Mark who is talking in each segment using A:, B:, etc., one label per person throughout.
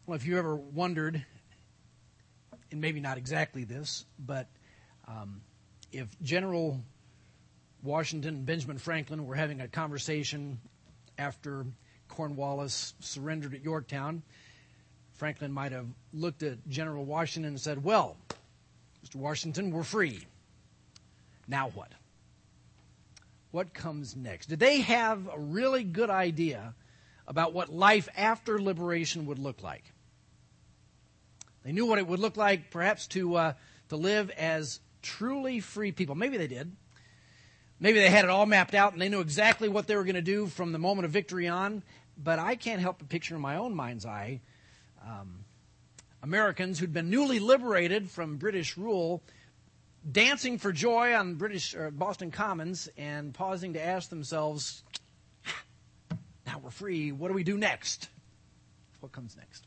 A: Well, if you ever wondered, and maybe not exactly this, but if General Washington and Benjamin Franklin were having a conversation after Cornwallis surrendered at Yorktown, Franklin might have looked at General Washington and said, "Well, Mr. Washington, we're free. Now what? What comes next?" Did they have a really good idea about what life after liberation would look like? They knew what it would look like, perhaps, to live as truly free people. Maybe they did. Maybe they had it all mapped out and they knew exactly what they were going to do from the moment of victory on. But I can't help but picture in my own mind's eye Americans who'd been newly liberated from British rule dancing for joy on Boston Commons and pausing to ask themselves, now we're free, what do we do next? What comes next?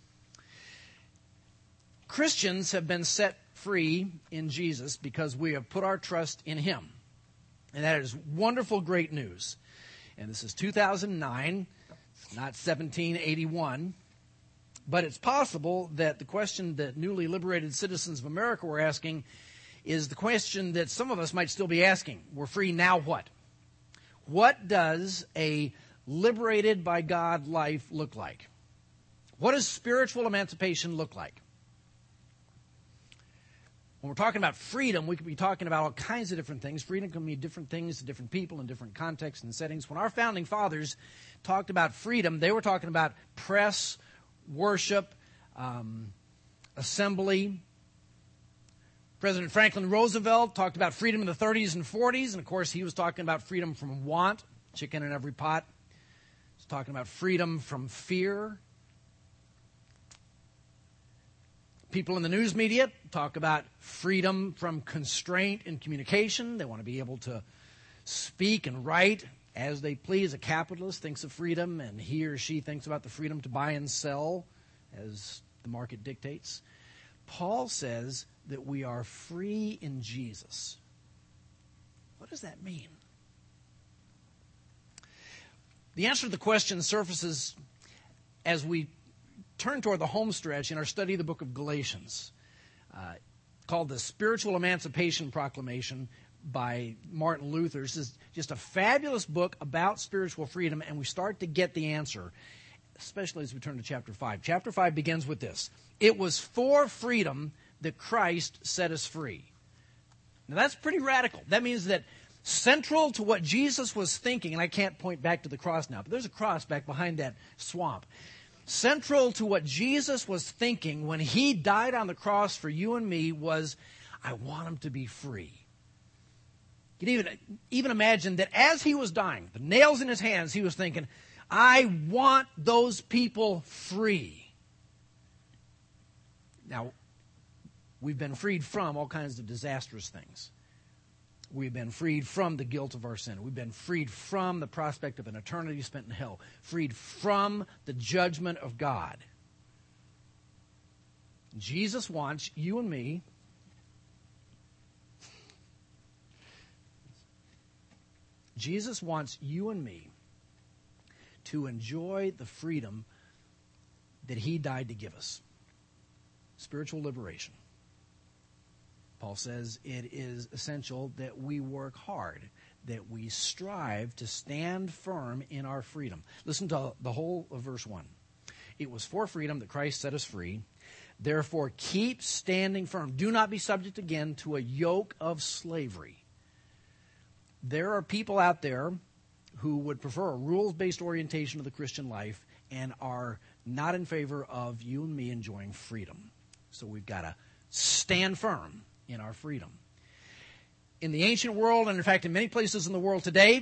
A: Christians have been set free in Jesus because we have put our trust in Him. And that is wonderful, great news. And this is 2009, not 1781. But it's possible that the question that newly liberated citizens of America were asking is the question that some of us might still be asking. We're free, now what? What does a liberated by God life look like? What does spiritual emancipation look like? When we're talking about freedom, we could be talking about all kinds of different things. Freedom can mean different things to different people in different contexts and settings. When our founding fathers talked about freedom, they were talking about press, worship, assembly. President Franklin Roosevelt talked about freedom in the 30s and 40s, and of course he was talking about freedom from want, chicken in every pot. He was talking about freedom from fear. People in the news media talk about freedom from constraint in communication. They want to be able to speak and write as they please. A capitalist thinks of freedom, and he or she thinks about the freedom to buy and sell as the market dictates. Paul says that we are free in Jesus. What does that mean? The answer to the question surfaces as we turn toward the home stretch in our study of the book of Galatians, called the Spiritual Emancipation Proclamation by Martin Luther. This is just a fabulous book about spiritual freedom, and we start to get the answer, especially as we turn to chapter 5. Chapter 5 begins with this: "It was for freedom that Christ set us free." Now that's pretty radical. That means that central to what Jesus was thinking, and I can't point back to the cross now, but there's a cross back behind that swamp. Central to what Jesus was thinking when He died on the cross for you and me was, I want them to be free. You can even imagine that as He was dying, the nails in His hands, He was thinking, I want those people free. Now, we've been freed from all kinds of disastrous things. We've been freed from the guilt of our sin. We've been freed from the prospect of an eternity spent in hell. Freed from the judgment of God. Jesus wants you and me to enjoy the freedom that He died to give us. Spiritual liberation. Paul says it is essential that we work hard, that we strive to stand firm in our freedom. Listen to the whole of verse 1. "It was for freedom that Christ set us free. Therefore, keep standing firm. Do not be subject again to a yoke of slavery." There are people out there who would prefer a rules-based orientation of the Christian life and are not in favor of you and me enjoying freedom. So we've got to stand firm in our freedom. In the ancient world, and in fact in many places in the world today,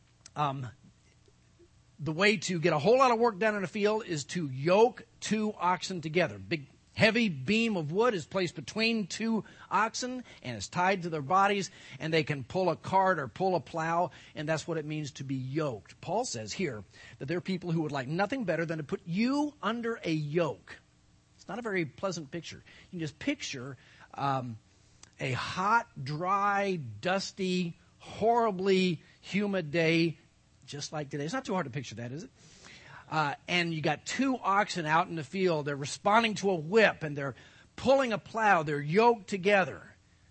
A: the way to get a whole lot of work done in a field is to yoke two oxen together. Big heavy beam of wood is placed between two oxen and is tied to their bodies, and they can pull a cart or pull a plow, and that's what it means to be yoked. Paul says here that there are people who would like nothing better than to put you under a yoke. It's not a very pleasant picture. You can just picture a hot, dry, dusty, horribly humid day, just like today. It's not too hard to picture that, is it? and you got two oxen out in the field. They're responding to a whip, and they're pulling a plow. They're yoked together.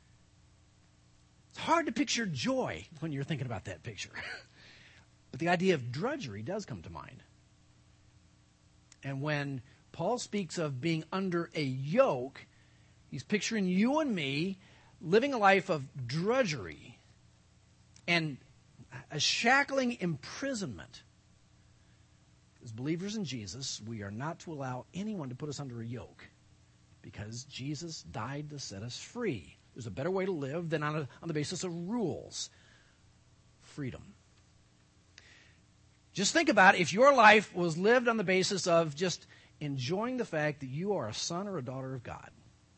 A: It's hard to picture joy when you're thinking about that picture. But the idea of drudgery does come to mind. And when Paul speaks of being under a yoke, he's picturing you and me living a life of drudgery and a shackling imprisonment. As believers in Jesus, we are not to allow anyone to put us under a yoke because Jesus died to set us free. There's a better way to live than on the basis of rules. Freedom. Just think about if your life was lived on the basis of just enjoying the fact that you are a son or a daughter of God.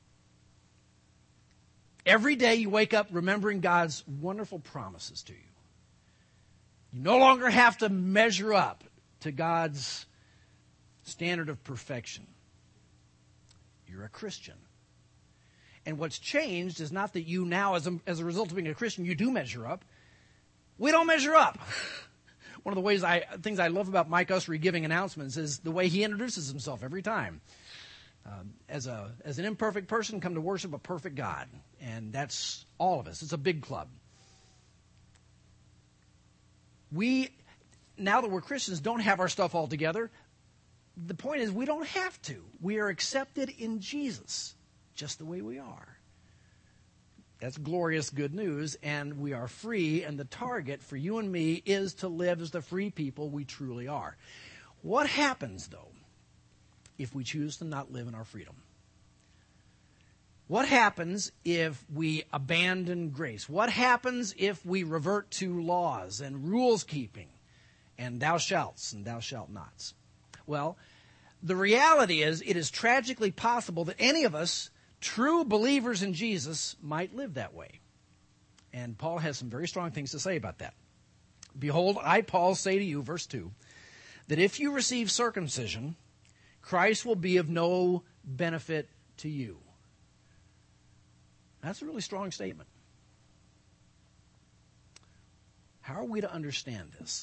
A: Every day you wake up remembering God's wonderful promises to you. You no longer have to measure up to God's standard of perfection. You're a Christian. And what's changed is not that you now, as a result of being a Christian, you do measure up. We don't measure up. One of the things I love about Mike Usry giving announcements is the way he introduces himself every time. As an imperfect person, come to worship a perfect God. And that's all of us. It's a big club. We, now that we're Christians, don't have our stuff all together. The point is we don't have to. We are accepted in Jesus, just the way we are. That's glorious good news, and we are free, and the target for you and me is to live as the free people we truly are. What happens, though, if we choose to not live in our freedom? What happens if we abandon grace? What happens if we revert to laws and rules keeping and thou shalts and thou shalt nots? Well, the reality is it is tragically possible that any of us, true believers in Jesus, might live that way. And Paul has some very strong things to say about that. Behold, I, Paul, say to you, verse 2, that if you receive circumcision, Christ will be of no benefit to you. That's a really strong statement. How are we to understand this?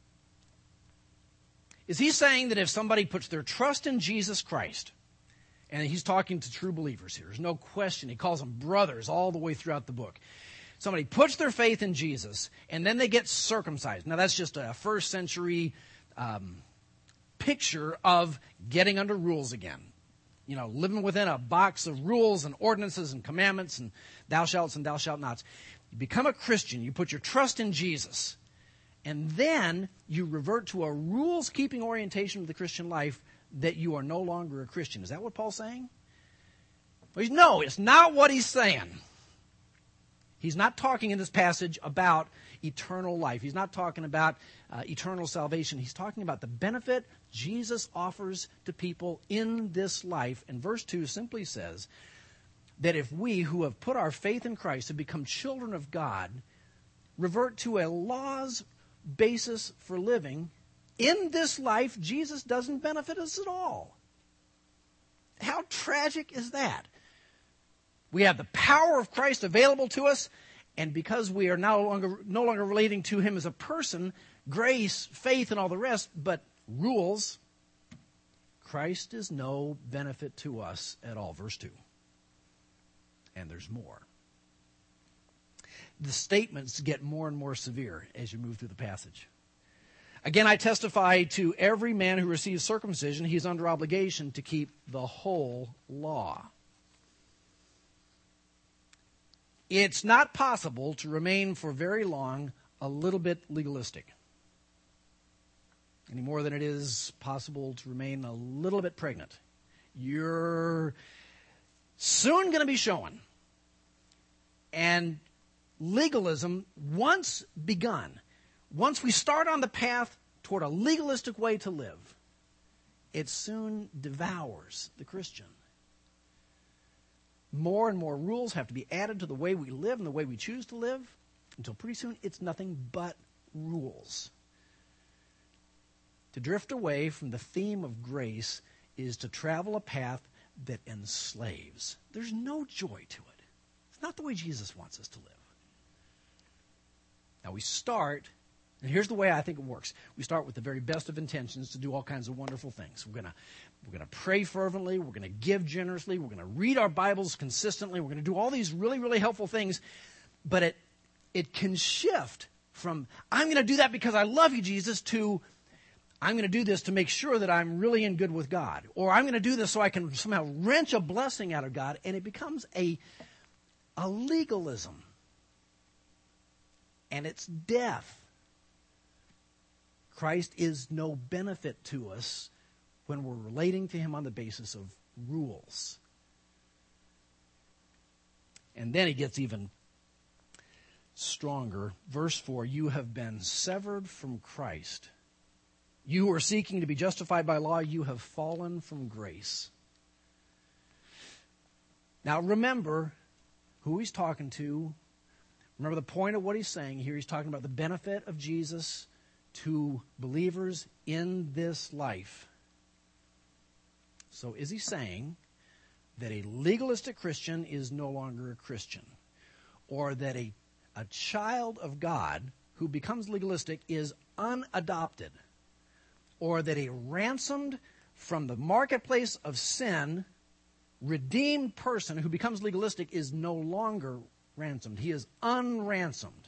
A: Is he saying that if somebody puts their trust in Jesus Christ, and he's talking to true believers here, there's no question, he calls them brothers all the way throughout the book. Somebody puts their faith in Jesus, and then they get circumcised. Now that's just a first century picture of getting under rules again. You know, living within a box of rules and ordinances and commandments and thou shalt and thou shalt nots. You become a Christian. You put your trust in Jesus. And then you revert to a rules-keeping orientation of the Christian life that you are no longer a Christian. Is that what Paul's saying? Well, no, it's not what he's saying. He's not talking in this passage about eternal life. He's not talking about eternal salvation. He's talking about the benefit Jesus offers to people in this life. And verse 2 simply says that if we who have put our faith in Christ have become children of God, revert to a law's basis for living, in this life, Jesus doesn't benefit us at all. How tragic is that? We have the power of Christ available to us, and because we are no longer relating to him as a person, grace, faith, and all the rest, but rules, Christ is no benefit to us at all. Verse 2. And there's more. The statements get more and more severe as you move through the passage. Again, I testify to every man who receives circumcision, he is under obligation to keep the whole law. It's not possible to remain for very long a little bit legalistic, any more than it is possible to remain a little bit pregnant. You're soon going to be showing. And legalism, once begun, once we start on the path toward a legalistic way to live, it soon devours the Christian. More and more rules have to be added to the way we live and the way we choose to live, until pretty soon it's nothing but rules. To drift away from the theme of grace is to travel a path that enslaves. There's no joy to it. It's not the way Jesus wants us to live. Now we start And here's the way I think it works. We start with the very best of intentions to do all kinds of wonderful things. We're going to pray fervently. We're going to give generously. We're going to read our Bibles consistently. We're going to do all these really, really helpful things. But it can shift from, I'm going to do that because I love you, Jesus, to, I'm going to do this to make sure that I'm really in good with God. Or I'm going to do this so I can somehow wrench a blessing out of God. And it becomes a legalism. And it's death. Christ is no benefit to us when we're relating to him on the basis of rules. And then he gets even stronger. Verse 4, you have been severed from Christ. You who are seeking to be justified by law, you have fallen from grace. Now remember who he's talking to. Remember the point of what he's saying here. He's talking about the benefit of Jesus to believers in this life. So is he saying that a legalistic Christian is no longer a Christian? Or that a child of God who becomes legalistic is unadopted? Or that a ransomed from the marketplace of sin, redeemed person who becomes legalistic is no longer ransomed? He is unransomed.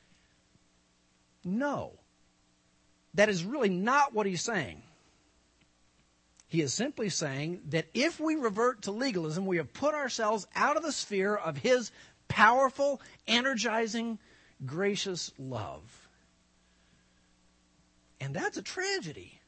A: No. That is really not what he's saying. He is simply saying that if we revert to legalism, we have put ourselves out of the sphere of his powerful, energizing, gracious love. And that's a tragedy.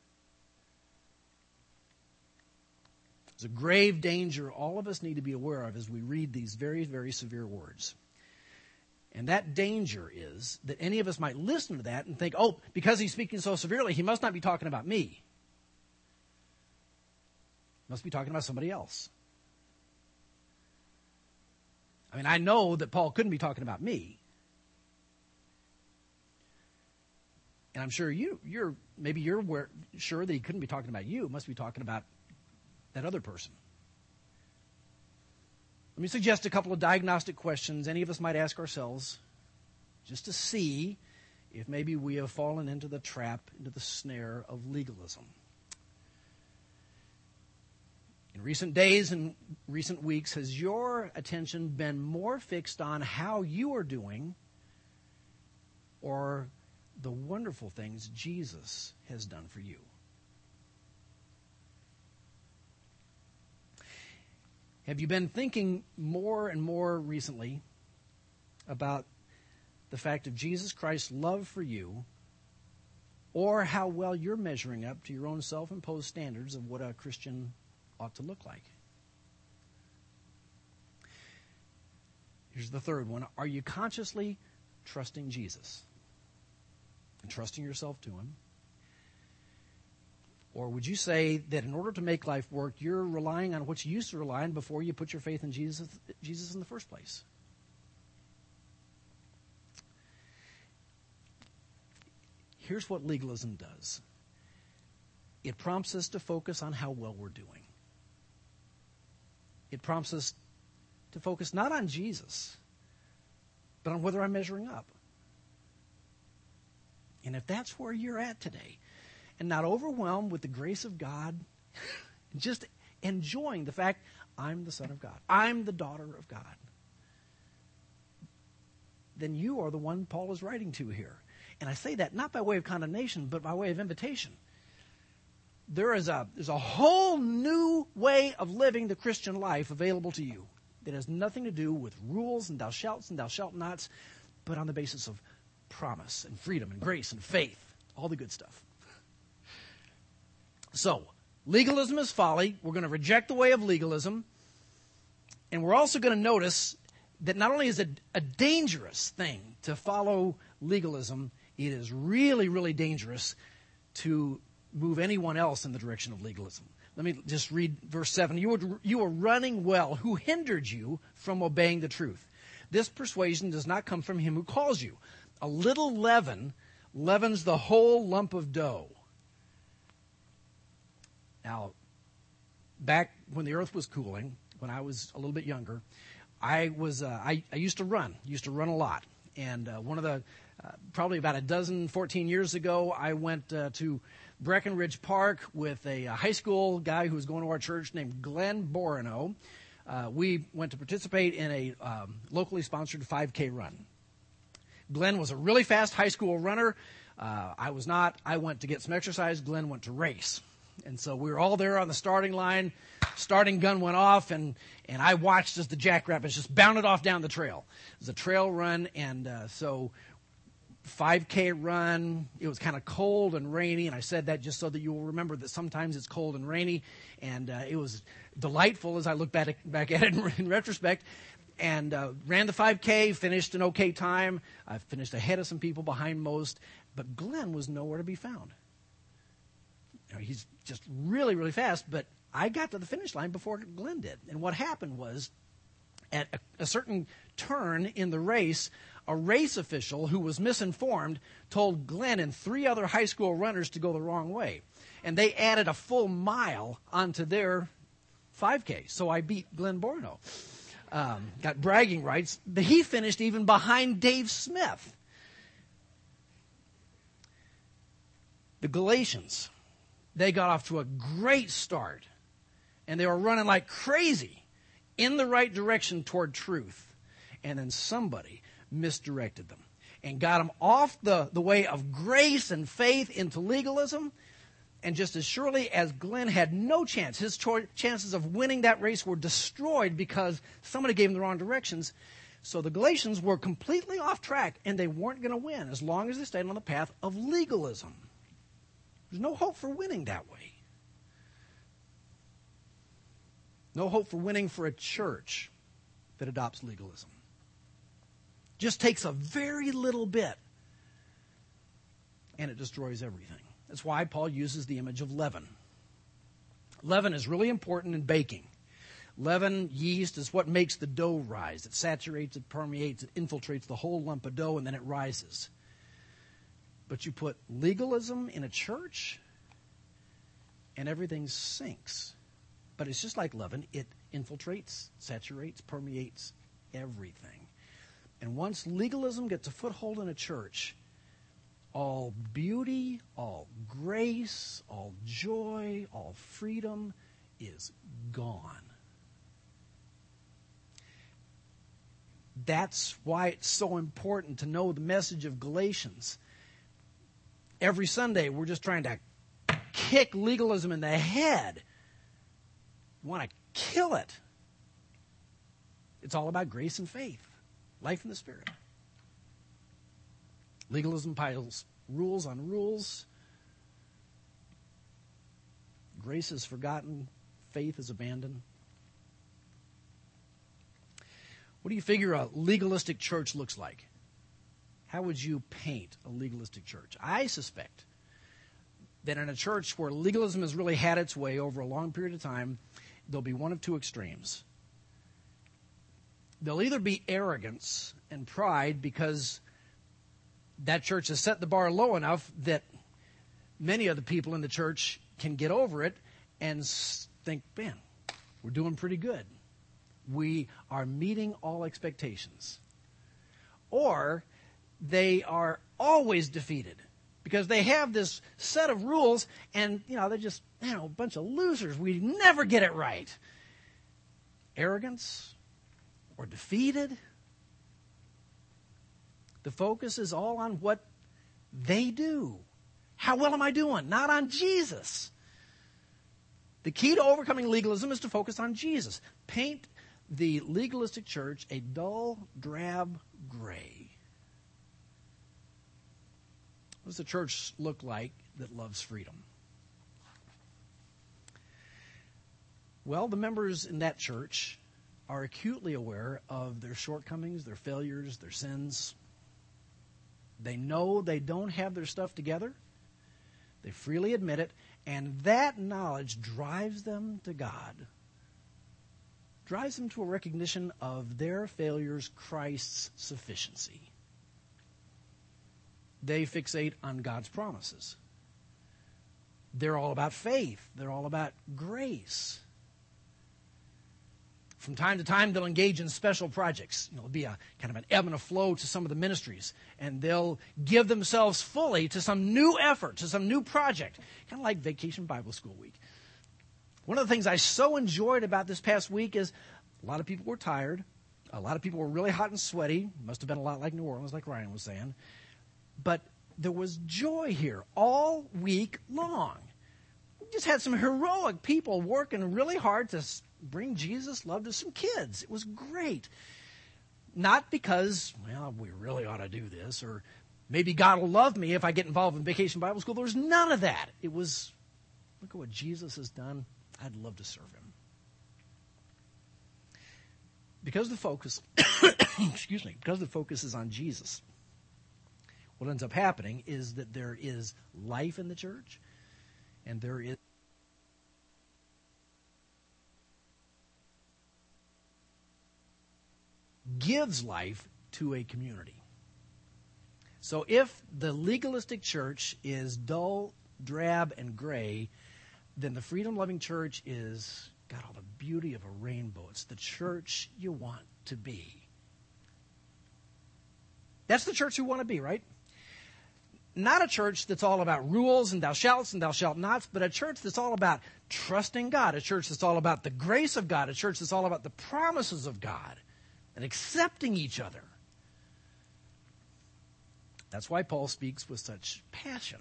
A: It's a grave danger all of us need to be aware of as we read these very, very severe words. And that danger is that any of us might listen to that and think, oh, because he's speaking so severely, he must not be talking about me. He must be talking about somebody else. I mean, I know that Paul couldn't be talking about me. And I'm sure you're sure that he couldn't be talking about you. He must be talking about that other person. Let me suggest a couple of diagnostic questions any of us might ask ourselves just to see if maybe we have fallen into the trap, into the snare of legalism. In recent days and recent weeks, has your attention been more fixed on how you are doing or the wonderful things Jesus has done for you? Have you been thinking more and more recently about the fact of Jesus Christ's love for you, or how well you're measuring up to your own self-imposed standards of what a Christian ought to look like? Here's the third one. Are you consciously trusting Jesus and trusting yourself to him? Or would you say that in order to make life work, you're relying on what you used to rely on before you put your faith in Jesus in the first place? Here's what legalism does. It prompts us to focus on how well we're doing. It prompts us to focus not on Jesus, but on whether I'm measuring up. And if that's where you're at today, and not overwhelmed with the grace of God, just enjoying the fact, I'm the Son of God, I'm the daughter of God, then you are the one Paul is writing to here. And I say that not by way of condemnation, but by way of invitation. There's a whole new way of living the Christian life available to you that has nothing to do with rules and thou shalt nots, but on the basis of promise and freedom and grace and faith, all the good stuff. So, legalism is folly. We're going to reject the way of legalism. And we're also going to notice that not only is it a dangerous thing to follow legalism, it is really, really dangerous to move anyone else in the direction of legalism. Let me just read verse 7. You were running well. Who hindered you from obeying the truth? This persuasion does not come from him who calls you. A little leaven leavens the whole lump of dough. Now, back when the earth was cooling, when I was a little bit younger, I used to run a lot. And one of the Probably about 14 years ago, I went to Breckenridge Park with a high school guy who was going to our church named Glenn Borino. We went to participate in a locally sponsored 5K run. Glenn was a really fast high school runner. I was not. I went to get some exercise. Glenn went to race. And so we were all there on the starting line. Starting gun went off, and I watched as the jackrabbits just bounded off down the trail. It was a trail run, and so 5K run. It was kind of cold and rainy, and I said that just so that you will remember that sometimes it's cold and rainy. And it was delightful as I look back at it in retrospect. And ran the 5K, finished an okay time. I finished ahead of some people, behind most. But Glenn was nowhere to be found. He's just really, really fast, but I got to the finish line before Glenn did. And what happened was, at a certain turn in the race, a race official who was misinformed told Glenn and 3 other high school runners to go the wrong way. And they added a full mile onto their 5K. So I beat Glenn Borino. Got bragging rights. But he finished even behind Dave Smith. The Galatians, they got off to a great start. And they were running like crazy in the right direction toward truth. And then somebody misdirected them and got them off the way of grace and faith into legalism. And just as surely as Glenn had no chance, his chances of winning that race were destroyed because somebody gave him the wrong directions. So the Galatians were completely off track, and they weren't going to win as long as they stayed on the path of legalism. There's no hope for winning that way. No hope for winning for a church that adopts legalism. Just takes a very little bit, and it destroys everything. That's why Paul uses the image of leaven. Leaven is really important in baking. Leaven, yeast, is what makes the dough rise. It saturates, it permeates, it infiltrates the whole lump of dough, and then it rises. But you put legalism in a church, and everything sinks. But it's just like leaven. It infiltrates, saturates, permeates everything. And once legalism gets a foothold in a church, all beauty, all grace, all joy, all freedom is gone. That's why it's so important to know the message of Galatians. Every Sunday, we're just trying to kick legalism in the head. We want to kill it. It's all about grace and faith, life in the Spirit. Legalism piles rules on rules. Grace is forgotten. Faith is abandoned. What do you figure a legalistic church looks like? How would you paint a legalistic church? I suspect that in a church where legalism has really had its way over a long period of time, there'll be one of two extremes. There'll either be arrogance and pride because that church has set the bar low enough that many of the people in the church can get over it and think, man, we're doing pretty good. We are meeting all expectations. Or they are always defeated because they have this set of rules and, they're just, a bunch of losers. We never get it right. Arrogance or defeated. The focus is all on what they do. How well am I doing? Not on Jesus. The key to overcoming legalism is to focus on Jesus. Paint the legalistic church a dull, drab gray. What does the church look like that loves freedom? Well, the members in that church are acutely aware of their shortcomings, their failures, their sins. They know they don't have their stuff together. They freely admit it, and that knowledge drives them to God. Drives them to a recognition of their failures, Christ's sufficiency. They fixate on God's promises. They're all about faith. They're all about grace. From time to time, they'll engage in special projects. It'll be a kind of an ebb and a flow to some of the ministries. And they'll give themselves fully to some new effort, to some new project. Kind of like Vacation Bible School Week. One of the things I so enjoyed about this past week is a lot of people were tired. A lot of people were really hot and sweaty. Must have been a lot like New Orleans, like Ryan was saying. But there was joy here all week long. We just had some heroic people working really hard to bring Jesus' love to some kids. It was great. Not because, well, we really ought to do this, or maybe God will love me if I get involved in Vacation Bible School. There was none of that. It was, look at what Jesus has done. I'd love to serve him. Because the focus, because the focus is on Jesus, what ends up happening is that there is life in the church, and there is gives life to a community. So if the legalistic church is dull, drab, and gray, then the freedom-loving church is got all the beauty of a rainbow. It's the church you want to be. That's the church you want to be, right? Not a church that's all about rules and thou shalt nots, but a church that's all about trusting God, a church that's all about the grace of God, a church that's all about the promises of God and accepting each other. That's why Paul speaks with such passion.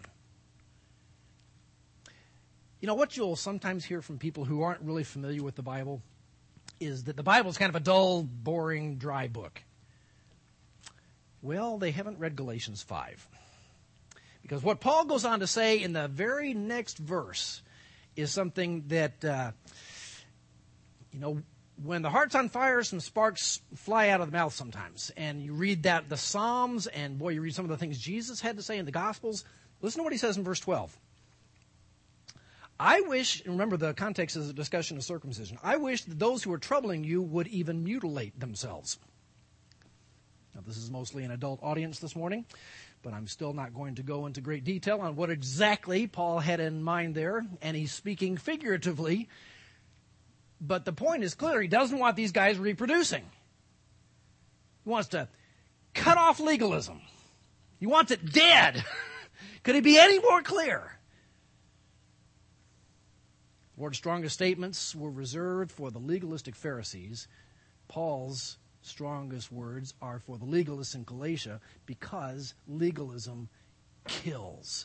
A: You know, what you'll sometimes hear from people who aren't really familiar with the Bible is that the Bible is kind of a dull, boring, dry book. Well, they haven't read Galatians 5. Because what Paul goes on to say in the very next verse is something that, when the heart's on fire, some sparks fly out of the mouth sometimes. And you read that, the Psalms, and boy, you read some of the things Jesus had to say in the Gospels. Listen to what he says in verse 12. I wish, remember the context is a discussion of circumcision. I wish that those who are troubling you would even mutilate themselves. Now, this is mostly an adult audience this morning, but I'm still not going to go into great detail on what exactly Paul had in mind there, and he's speaking figuratively. But the point is clear. He doesn't want these guys reproducing. He wants to cut off legalism. He wants it dead. Could he be any more clear? The Lord's strongest statements were reserved for the legalistic Pharisees. Paul's strongest words are for the legalists in Galatia because legalism kills.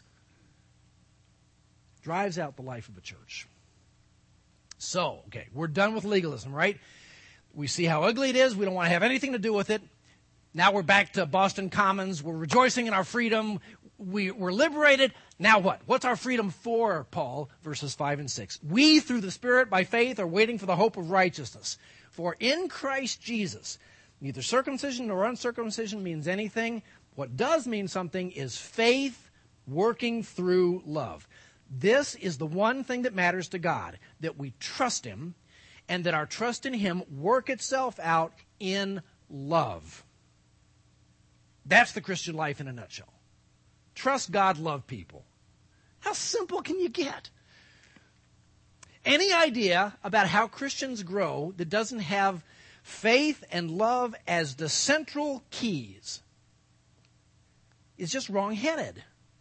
A: Drives out the life of a church. So, okay, we're done with legalism, right? We see how ugly it is. We don't want to have anything to do with it. Now we're back to Boston Commons. We're rejoicing in our freedom. We're liberated. Now what? What's our freedom for, Paul? Verses 5 and 6. We, through the Spirit, by faith, are waiting for the hope of righteousness. For in Christ Jesus, neither circumcision nor uncircumcision means anything. What does mean something is faith working through love. This is the one thing that matters to God, that we trust him and that our trust in him work itself out in love. That's the Christian life in a nutshell. Trust God, love people. How simple can you get? Any idea about how Christians grow that doesn't have faith and love as the central keys is just wrong-headed.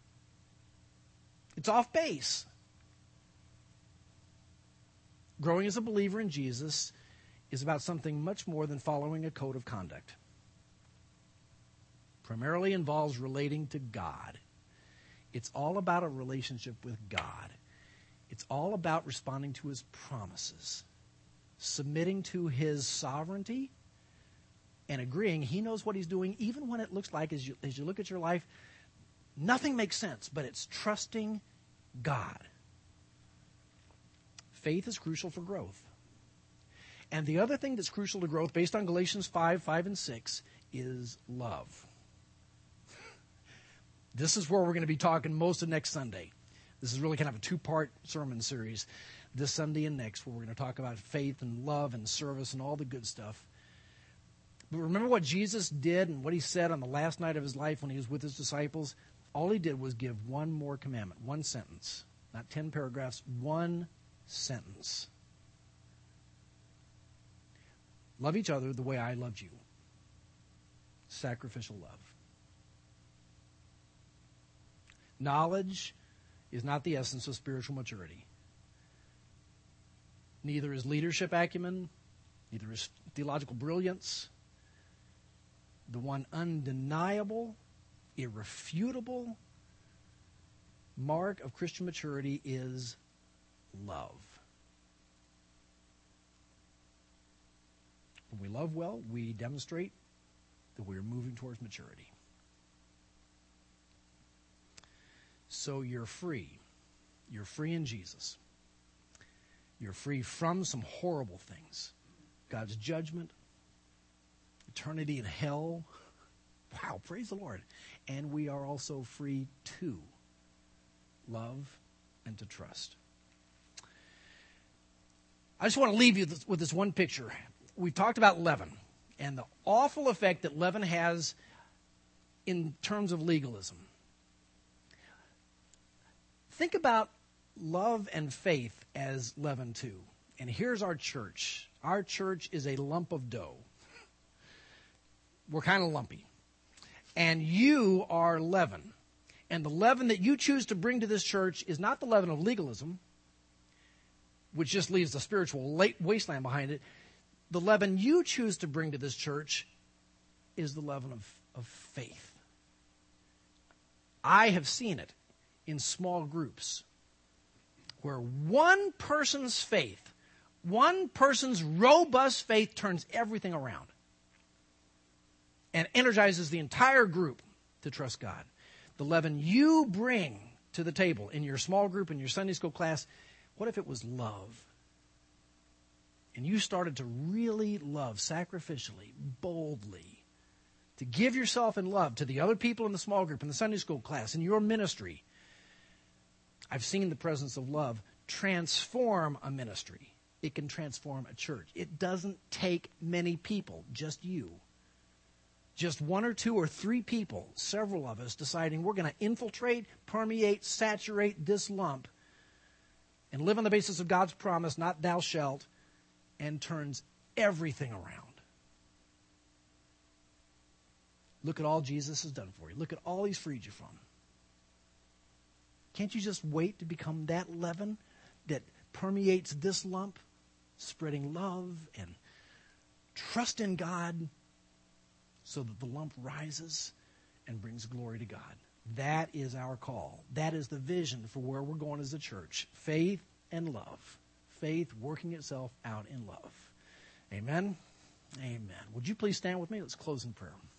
A: It's off base. Growing as a believer in Jesus is about something much more than following a code of conduct. Primarily involves relating to God. It's all about a relationship with God. It's all about responding to his promises, submitting to his sovereignty, and agreeing he knows what he's doing, even when it looks like, as you look at your life, nothing makes sense, but it's trusting God. Faith is crucial for growth. And the other thing that's crucial to growth, based on Galatians 5 and 6, is love. This is where we're going to be talking most of next Sunday. This is really kind of a two-part sermon series, this Sunday and next, where we're going to talk about faith and love and service and all the good stuff. But remember what Jesus did and what he said on the last night of his life when he was with his disciples? All he did was give one more commandment, one sentence. Not 10 paragraphs, one sentence. Love each other the way I loved you. Sacrificial love. Knowledge is not the essence of spiritual maturity. Neither is leadership acumen, neither is theological brilliance. The one undeniable, irrefutable mark of Christian maturity is love. When we love well, we demonstrate that we are moving towards maturity. So you're free. You're free in Jesus. You're free from some horrible things. God's judgment, eternity in hell. Wow, praise the Lord. And we are also free to love and to trust. I just want to leave you with this one picture. We talked about leaven and the awful effect that leaven has in terms of legalism. Think about love and faith as leaven too. And here's our church. Our church is a lump of dough. We're kind of lumpy. And you are leaven. And the leaven that you choose to bring to this church is not the leaven of legalism, which just leaves a spiritual wasteland behind it. The leaven you choose to bring to this church is the leaven of faith. I have seen it in small groups where one person's faith, one person's robust faith turns everything around and energizes the entire group to trust God. The leaven you bring to the table in your small group, in your Sunday school class, what if it was love? And you started to really love sacrificially, boldly, to give yourself in love to the other people in the small group, in the Sunday school class, in your ministry. I've seen the presence of love transform a ministry. It can transform a church. It doesn't take many people, just you. Just one or two or three people, several of us, deciding we're going to infiltrate, permeate, saturate this lump and live on the basis of God's promise, not thou shalt, and turns everything around. Look at all Jesus has done for you. Look at all he's freed you from. Can't you just wait to become that leaven that permeates this lump, spreading love and trust in God so that the lump rises and brings glory to God? That is our call. That is the vision for where we're going as a church. Faith and love. Faith working itself out in love. Amen? Amen. Would you please stand with me? Let's close in prayer.